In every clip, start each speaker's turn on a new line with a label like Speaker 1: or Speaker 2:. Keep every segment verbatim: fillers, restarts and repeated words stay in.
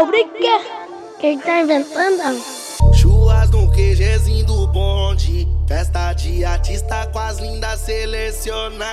Speaker 1: Não, brinca. Quem tá inventando?
Speaker 2: Chuas no QGzinho do bonde, festa de artista com as lindas selecionadas.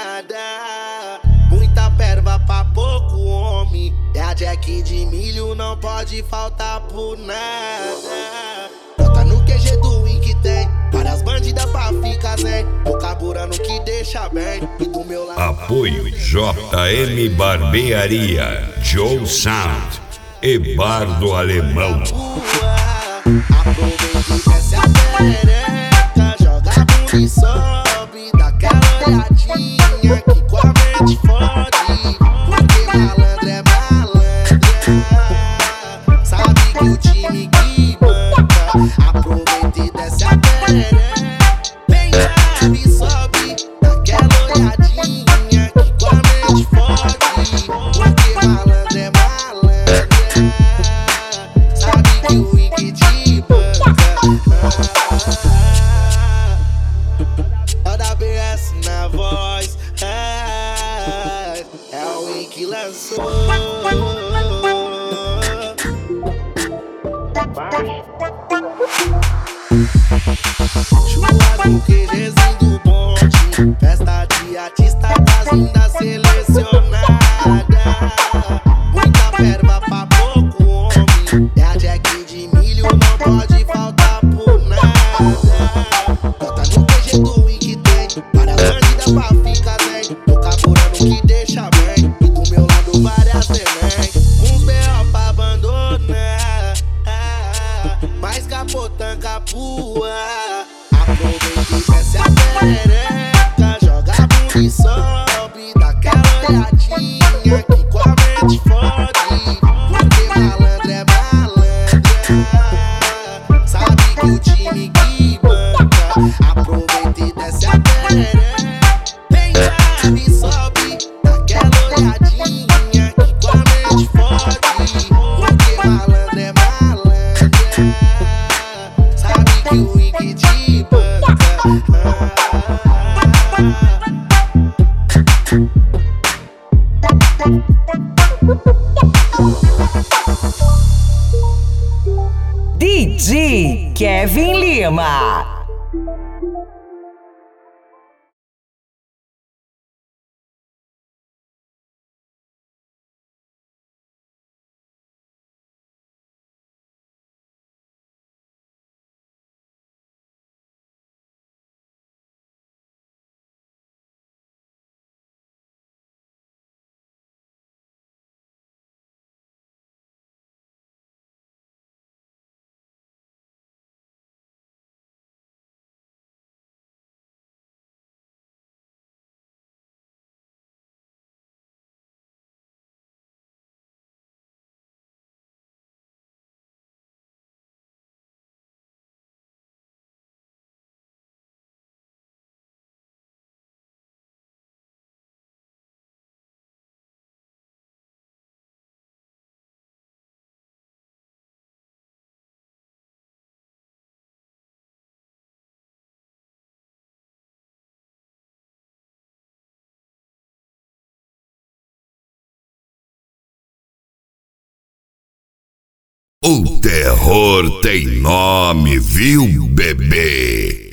Speaker 2: Muita perva pra pouco homem, e a Jack de milho não pode faltar por nada. Bota no Q G do Win que tem várias bandidas pra ficar zen, tô carburando que deixa bem. E do meu lado
Speaker 3: apoio J M Barbearia, Joe Sound e Bar do Alemão.
Speaker 2: Aproveita e desce a perereca, joga a bunda e sobe, dá aquela olhadinha que com a mente fode. Porque malandro é malandra, sabe que o time que banca. Aproveita e desce a perereca, vem sabe e sobe, dá aquela olhadinha que com a mente fode. Porque malandro é malandra, sabe que o Wiki te Toda B S na voz, é, é o Win que lançou. Chua no QGzinho do bonde, festa de artista das lindas selecionadas. Muita perva pra pouco homem, e a Jack de milho não pode faltar por nada. Bota no Q G do Win que tem várias bandidas pra ficar zen, tô carburando que deixa bem. E do meu lado várias neném, uns B O pra abandonar, mas capotando capua. Aproveita e desce a perereca, joga a bunda e sobe, dá aquela olhadinha que com a mente fode. Porque malandro é malandra, sabe que o time que banca. Aproveita e desce a perereca, vem sabe e sobe, dá aquela olhadinha que com a mente fode. Porque malandro é malandra, sabe que o Wiki te banca.
Speaker 4: D J Kevin Lima.
Speaker 3: O terror tem nome, viu, bebê?